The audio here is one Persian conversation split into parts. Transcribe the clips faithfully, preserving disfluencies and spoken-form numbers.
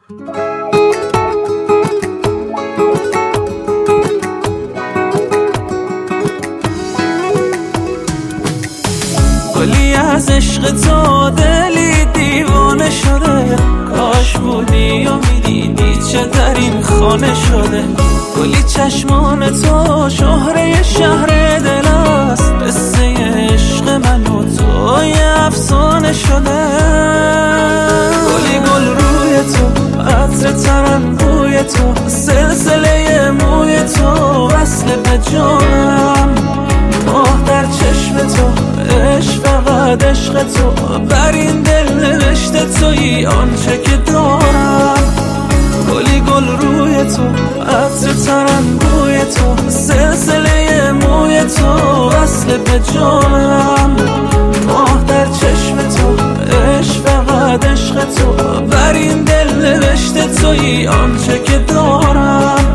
گلی از عشق تو دلی دیوانه شده، کاش بودی و میدیدی چه در این خانه شده. گلی چشمان تو شهره شهر دل است، قصه عشق من و تو یه افسانه شده. گلی گل روی تو، عطر ترنبوی تو، سلسله موی تو وصل به جانم. ماه در چشم تو، عشق فقط عشق تو، بر این دل نوشته تویی آنچه که دارم. گلی گل روی تو، عطر ترنبوی تو، سلسله موی تو وصل به جانم. ماه در چشم تو، عشق فقط عشق تو، بر این دل نوشته تویی آنچه که دارم.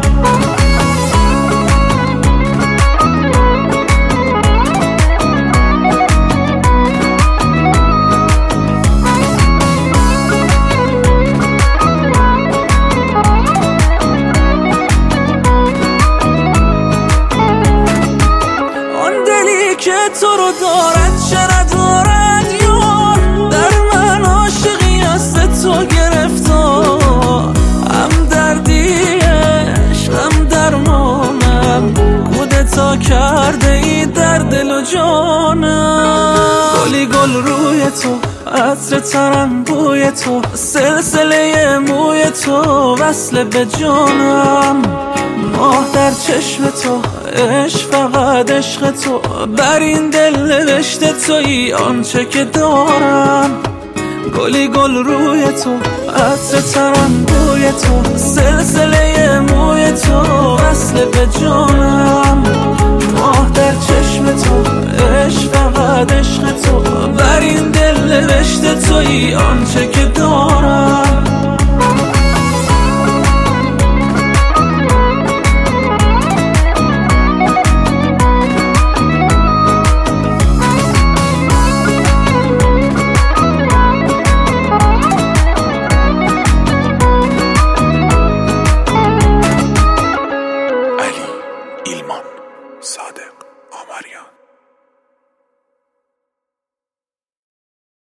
که تو رو دارد چه ندارد یار، در من عاشقی است تو گرفتار. هم دردی عشق هم درمانم، کودتا کرده ای در دل و جانم. گلی گل روی تو، عطر ترنبوی تو، سلسله موی تو وصل به جانم. ماه در چشم تو، عشق فقط عشق تو، بر این دل نوشته تویی آنچه که دارم. گلی گل روی تو، عطر ترنبوی تو، سلسله موی تو وصل به جانم. ماه در چشم تو، عشق فقط عشق تو، بر این دل نوشته تویی آنچه که دارم.